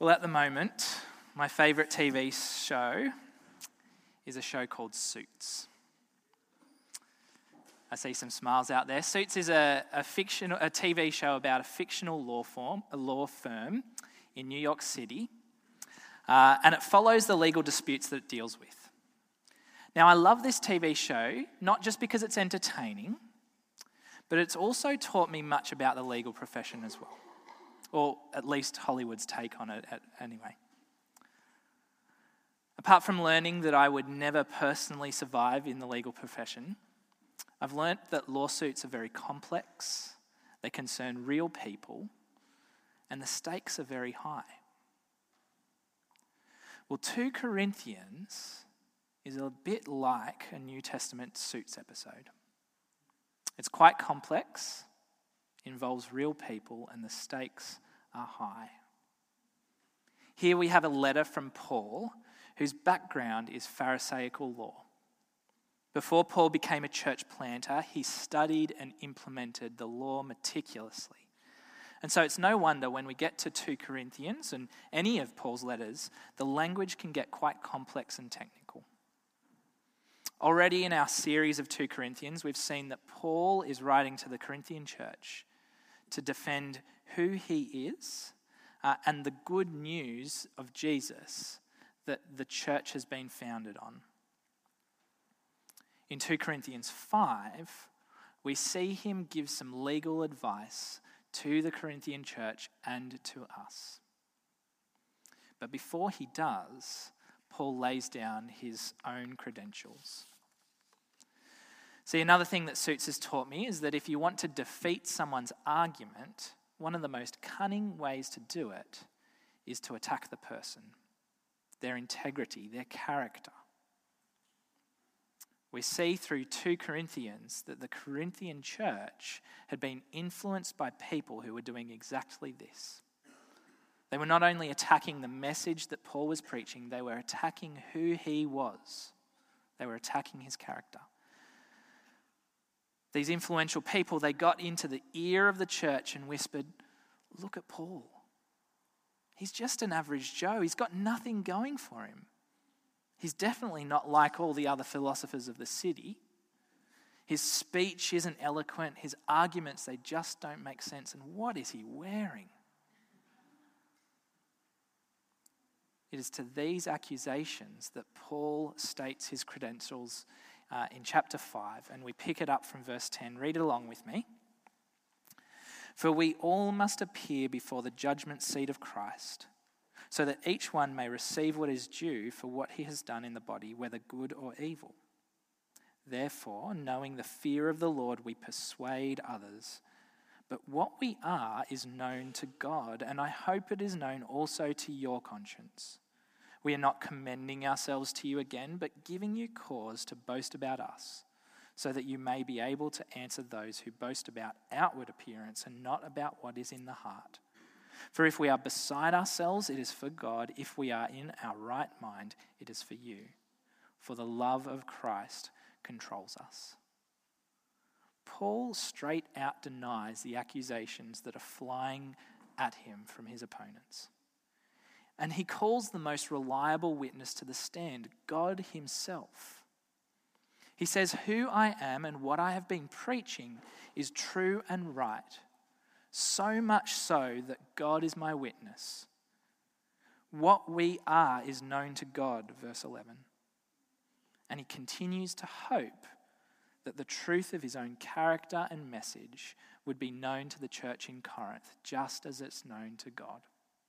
Well, at the moment, my favourite TV show is a show called Suits. I see some smiles out there. Suits is a TV show about a fictional law firm in New York City, and it follows the legal disputes that it deals with. Now, I love this TV show, not just because it's entertaining, but it's also taught me much about the legal profession as well, or at least Hollywood's take on it anyway. Apart from learning that I would never personally survive in the legal profession, I've learnt that lawsuits are very complex, they concern real people, and the stakes are very high. Well, 2 Corinthians is a bit like a New Testament Suits episode. It's quite complex, involves real people, and the stakes are high. Here we have a letter from Paul, whose background is Pharisaical law. Before Paul became a church planter, he studied and implemented the law meticulously. And so it's no wonder when we get to 2 Corinthians and any of Paul's letters, the language can get quite complex and technical. Already in our series of 2 Corinthians, we've seen that Paul is writing to the Corinthian church to defend who he is and the good news of Jesus that the church has been founded on. In 2 Corinthians 5, we see him give some legal advice to the Corinthian church and to us. But before he does, Paul lays down his own credentials. See, another thing that Suits has taught me is that if you want to defeat someone's argument, one of the most cunning ways to do it is to attack the person, their integrity, their character. We see through 2 Corinthians that the Corinthian church had been influenced by people who were doing exactly this. They were not only attacking the message that Paul was preaching, they were attacking who he was. They were attacking his character. These influential people, they got into the ear of the church and whispered, "Look at Paul. He's just an average Joe. He's got nothing going for him. He's definitely not like all the other philosophers of the city. His speech isn't eloquent. His arguments, they just don't make sense. And what is he wearing?" It is to these accusations that Paul states his credentials in chapter 5, and we pick it up from verse 10. Read it along with me. "For we all must appear before the judgment seat of Christ, so that each one may receive what is due for what he has done in the body, whether good or evil. Therefore, knowing the fear of the Lord, we persuade others. But what we are is known to God, and I hope it is known also to your conscience. We are not commending ourselves to you again, but giving you cause to boast about us, so that you may be able to answer those who boast about outward appearance and not about what is in the heart. For if we are beside ourselves, it is for God. If we are in our right mind, it is for you. For the love of Christ controls us." Paul straight out denies the accusations that are flying at him from his opponents. And he calls the most reliable witness to the stand, God himself. He says, "Who I am and what I have been preaching is true and right. So much so that God is my witness. What we are is known to God," verse 11. And he continues to hope that the truth of his own character and message would be known to the church in Corinth, just as it's known to God.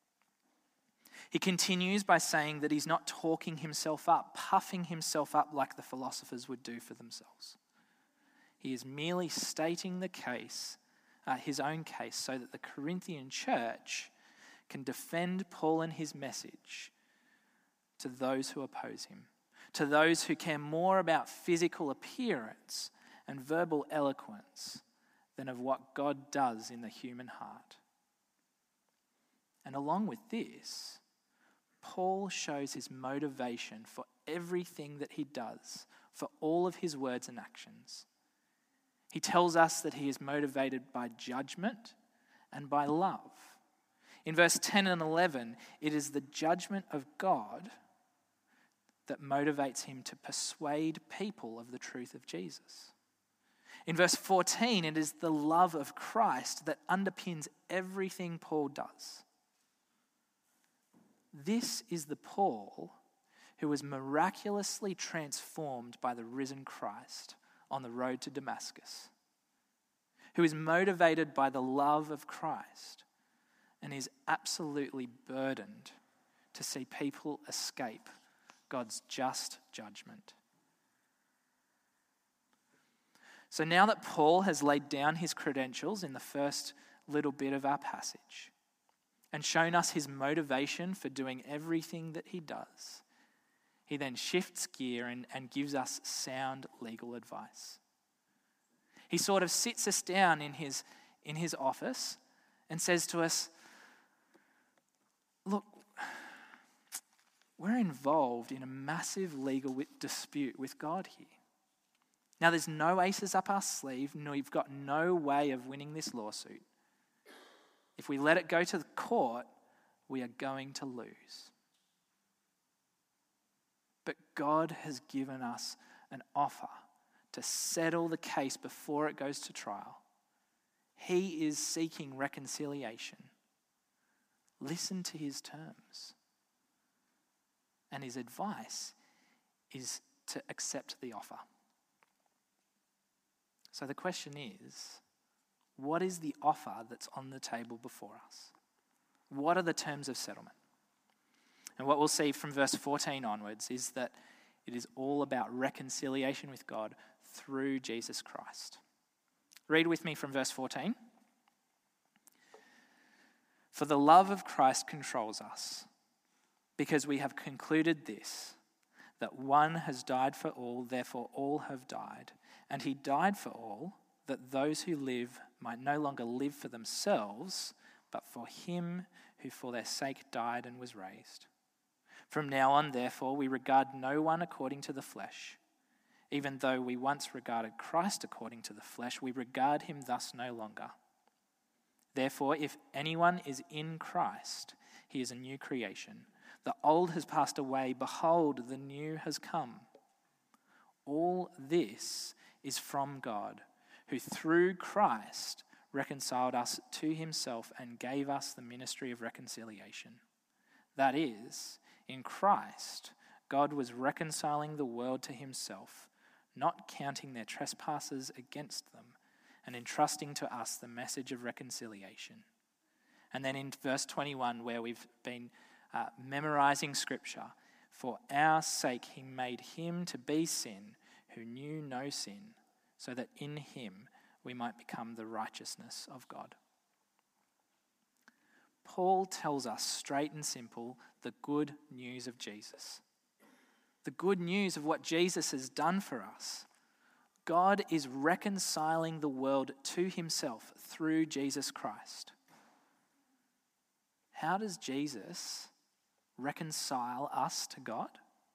He continues by saying that he's not talking himself up, puffing himself up like the philosophers would do for themselves. He is merely stating the case, his own case, so that the Corinthian church can defend Paul and his message to those who oppose him, to those who care more about physical appearance and verbal eloquence than of what God does in the human heart. And along with this, Paul shows his motivation for everything that he does, for all of his words and actions. He tells us that he is motivated by judgment and by love. In verse 10 and 11, it is the judgment of God that motivates him to persuade people of the truth of Jesus. In verse 14, it is the love of Christ that underpins everything Paul does. This is the Paul who was miraculously transformed by the risen Christ on the road to Damascus, who is motivated by the love of Christ and is absolutely burdened to see people escape God's just judgment. So now that Paul has laid down his credentials in the first little bit of our passage and shown us his motivation for doing everything that he does, he then shifts gear and gives us sound legal advice. He sort of sits us down in his office and says to us, look, we're involved in a massive legal dispute with God here. Now, there's no aces up our sleeve. No, we've got no way of winning this lawsuit. If we let it go to the court, we are going to lose. But God has given us an offer to settle the case before it goes to trial. He is seeking reconciliation. Listen to his terms. And his advice is to accept the offer. So the question is, what is the offer that's on the table before us? What are the terms of settlement? And what we'll see from verse 14 onwards is that it is all about reconciliation with God through Jesus Christ. Read with me from verse 14. For the love of Christ controls us, because we have concluded this, that one has died for all, therefore all have died. And he died for all, that those who live might no longer live for themselves, but for him who for their sake died and was raised. From now on, therefore, we regard no one according to the flesh. Even though we once regarded Christ according to the flesh, we regard him thus no longer. Therefore, if anyone is in Christ, he is a new creation. The old has passed away. Behold, the new has come. All this is from God, who through Christ reconciled us to himself and gave us the ministry of reconciliation. That is, in Christ, God was reconciling the world to himself, not counting their trespasses against them, and entrusting to us the message of reconciliation. And then in verse 21, where we've been memorizing scripture, for our sake he made him to be sin who knew no sin, so that in him we might become the righteousness of God. Paul tells us straight and simple the good news of Jesus. The good news of what Jesus has done for us. God is reconciling the world to himself through Jesus Christ. How does Jesus reconcile us to God?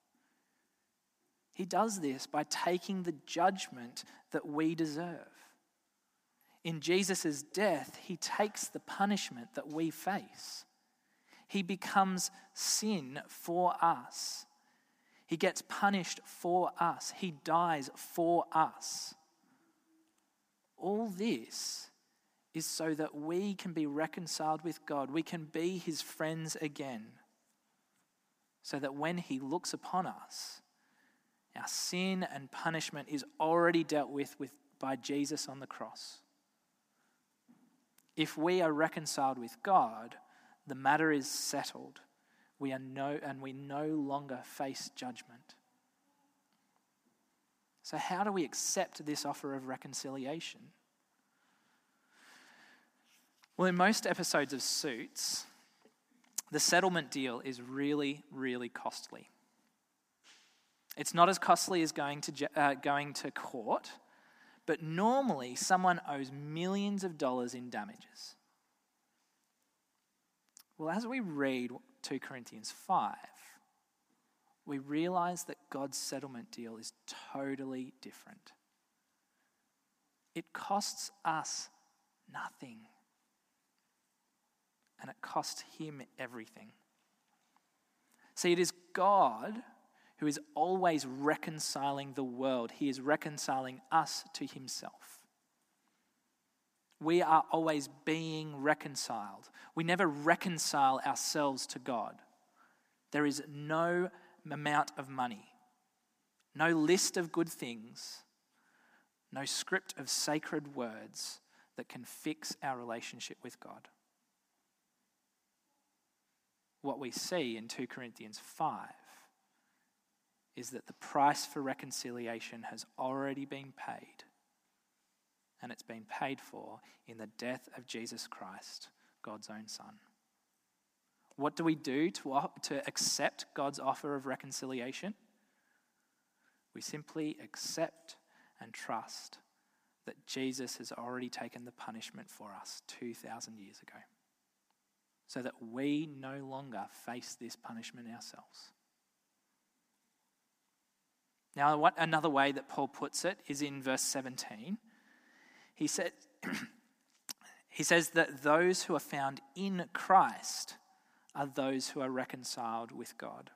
He does this by taking the judgment that we deserve. In Jesus' death, he takes the punishment that we face. He becomes sin for us. He gets punished for us. He dies for us. All this is so that we can be reconciled with God. We can be his friends again. So that when he looks upon us, our sin and punishment is already dealt with by Jesus on the cross. If we are reconciled with God, the matter is settled. We no longer face judgment. So how do we accept this offer of reconciliation? Well, in most episodes of Suits, the settlement deal is really, really costly. It's not as costly as going to court, but normally someone owes millions of dollars in damages. Well, as we read 2 Corinthians 5, we realize that God's settlement deal is totally different. It costs us nothing. And it cost him everything. See, it is God who is always reconciling the world. He is reconciling us to himself. We are always being reconciled. We never reconcile ourselves to God. There is no amount of money, no list of good things, no script of sacred words that can fix our relationship with God. What we see in 2 Corinthians 5 is that the price for reconciliation has already been paid, and it's been paid for in the death of Jesus Christ, God's own Son. What do we do to accept God's offer of reconciliation? We simply accept and trust that Jesus has already taken the punishment for us 2,000 years ago, so that we no longer face this punishment ourselves. Now, another way that Paul puts it is in verse 17. He says that those who are found in Christ are those who are reconciled with God.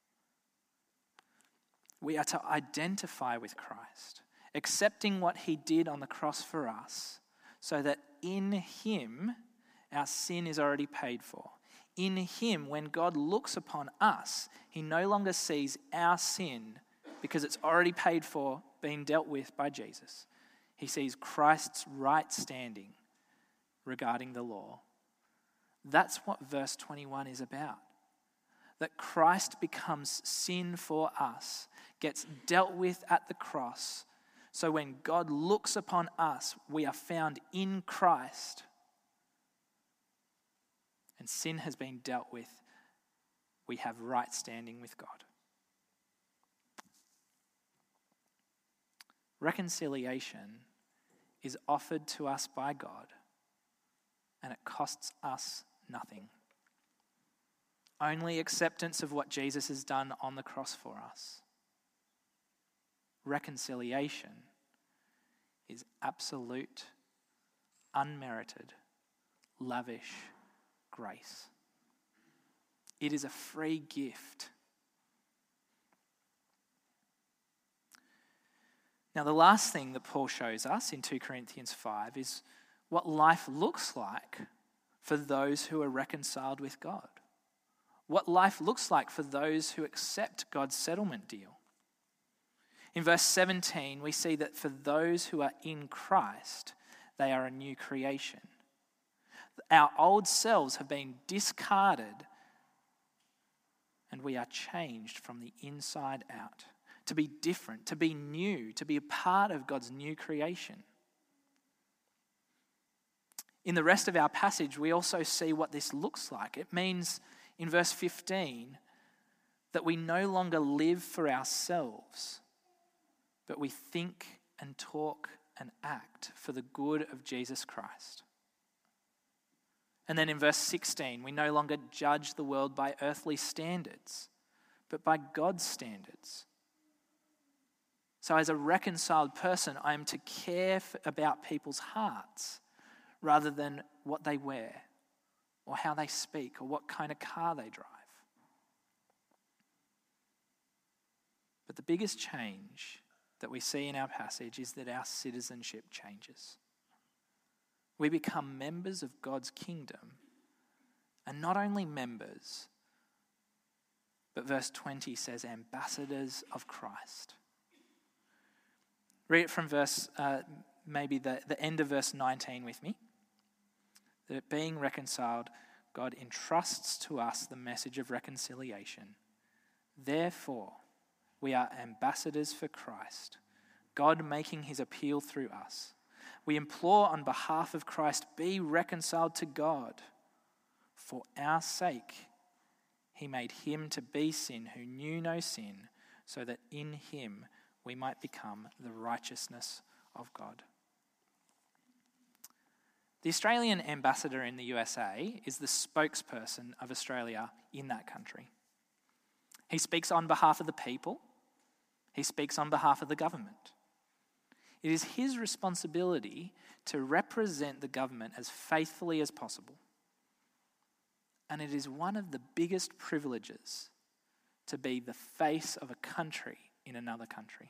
We are to identify with Christ, accepting what he did on the cross for us, so that in him our sin is already paid for. In him, when God looks upon us, he no longer sees our sin because it's already paid for, being dealt with by Jesus. He sees Christ's right standing regarding the law. That's what verse 21 is about. That Christ becomes sin for us, gets dealt with at the cross. So when God looks upon us, we are found in Christ. And sin has been dealt with. We have right standing with God. Reconciliation is offered to us by God, and it costs us nothing. Only acceptance of what Jesus has done on the cross for us. Reconciliation is absolute, unmerited, lavish grace. It is a free gift. Now, the last thing that Paul shows us in 2 Corinthians 5 is what life looks like for those who are reconciled with God. What life looks like for those who accept God's settlement deal. In verse 17, we see that for those who are in Christ, they are a new creation. Our old selves have been discarded, and we are changed from the inside out. To be different, to be new, to be a part of God's new creation. In the rest of our passage, we also see what this looks like. It means in verse 15 that we no longer live for ourselves, but we think and talk and act for the good of Jesus Christ. And then in verse 16, we no longer judge the world by earthly standards, but by God's standards. So as a reconciled person, I am to care about people's hearts rather than what they wear or how they speak or what kind of car they drive. But the biggest change that we see in our passage is that our citizenship changes. We become members of God's kingdom, and not only members, but verse 20 says ambassadors of Christ. Read it from maybe the end of verse 19 with me. That being reconciled, God entrusts to us the message of reconciliation. Therefore, we are ambassadors for Christ, God making his appeal through us. We implore on behalf of Christ, be reconciled to God. For our sake, he made him to be sin who knew no sin, so that in him we might become the righteousness of God. The Australian ambassador in the USA is the spokesperson of Australia in that country. He speaks on behalf of the people. He speaks on behalf of the government. It is his responsibility to represent the government as faithfully as possible. And it is one of the biggest privileges to be the face of a country in another country.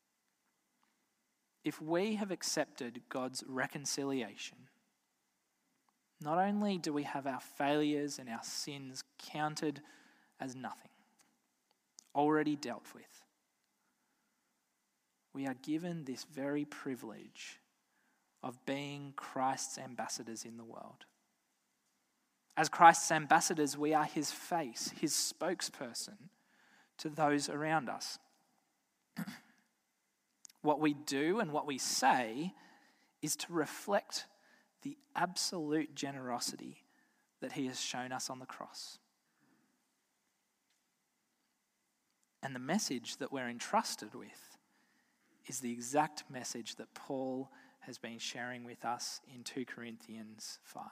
If we have accepted God's reconciliation, not only do we have our failures and our sins counted as nothing, already dealt with, we are given this very privilege of being Christ's ambassadors in the world. As Christ's ambassadors, we are his face, his spokesperson to those around us. What we do and what we say is to reflect the absolute generosity that he has shown us on the cross. And the message that we're entrusted with is the exact message that Paul has been sharing with us in 2 Corinthians 5.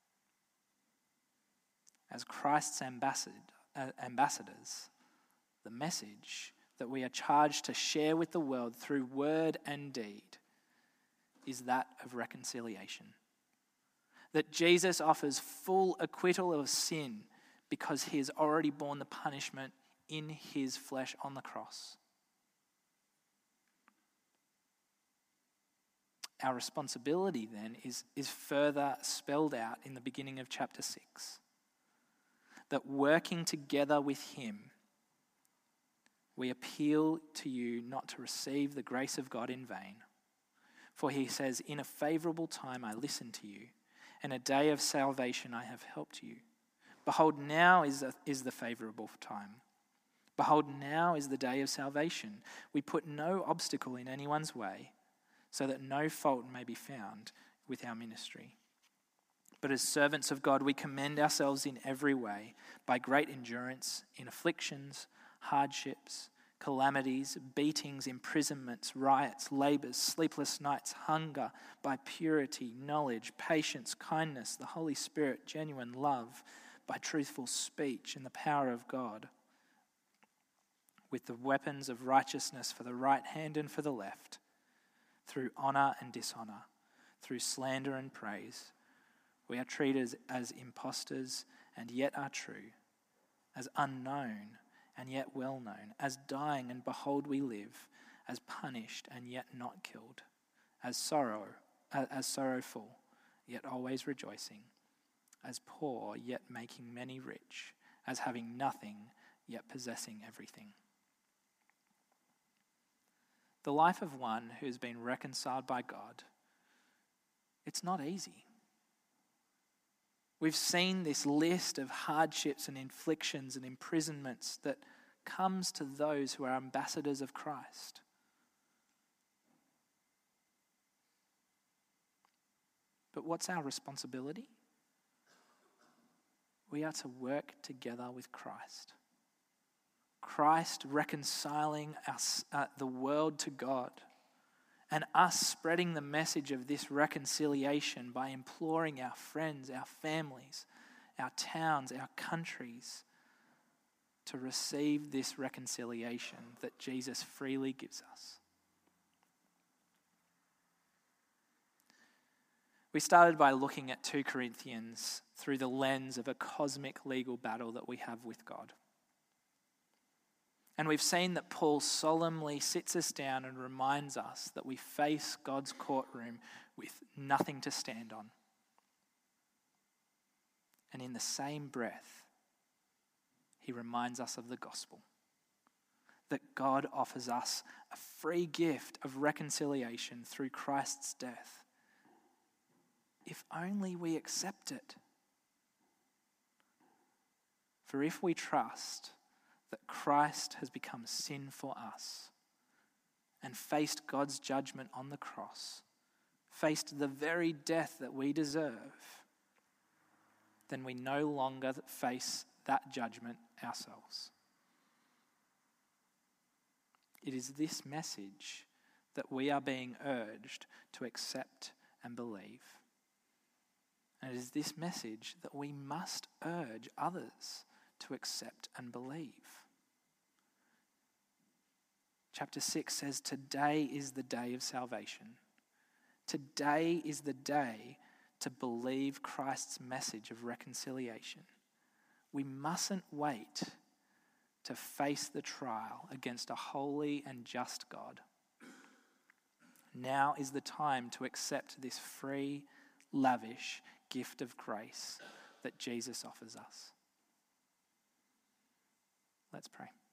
As Christ's ambassadors, the message that we are charged to share with the world through word and deed is that of reconciliation. That Jesus offers full acquittal of sin because he has already borne the punishment in his flesh on the cross. Our responsibility then is further spelled out in the beginning of chapter 6. That working together with him, we appeal to you not to receive the grace of God in vain. For he says, in a favorable time I listened to you, and a day of salvation I have helped you. Behold, now is the favorable time. Behold, now is the day of salvation. We put no obstacle in anyone's way, so that no fault may be found with our ministry. But as servants of God, we commend ourselves in every way by great endurance in afflictions, hardships, calamities, beatings, imprisonments, riots, labors, sleepless nights, hunger, by purity, knowledge, patience, kindness, the Holy Spirit, genuine love, by truthful speech and the power of God, with the weapons of righteousness for the right hand and for the left, through honor and dishonor, through slander and praise. We are treated as impostors and yet are true, as unknown and yet well known, as dying and behold we live, as punished and yet not killed, as sorrowful yet always rejoicing, as poor yet making many rich, as having nothing yet possessing everything. The life of one who has been reconciled by God, it's not easy. We've seen this list of hardships and inflictions and imprisonments that comes to those who are ambassadors of Christ. But what's our responsibility? We are to work together with Christ. Christ reconciling us, the world to God, and us spreading the message of this reconciliation by imploring our friends, our families, our towns, our countries to receive this reconciliation that Jesus freely gives us. We started by looking at 2 Corinthians through the lens of a cosmic legal battle that we have with God. And we've seen that Paul solemnly sits us down and reminds us that we face God's courtroom with nothing to stand on. And in the same breath, he reminds us of the gospel, that God offers us a free gift of reconciliation through Christ's death, if only we accept it. For if we trust that Christ has become sin for us and faced God's judgment on the cross, faced the very death that we deserve, then we no longer face that judgment ourselves. It is this message that we are being urged to accept and believe. And it is this message that we must urge others to accept and believe. Chapter 6 says, today is the day of salvation. Today is the day to believe Christ's message of reconciliation. We mustn't wait to face the trial against a holy and just God. Now is the time to accept this free, lavish gift of grace that Jesus offers us. Let's pray.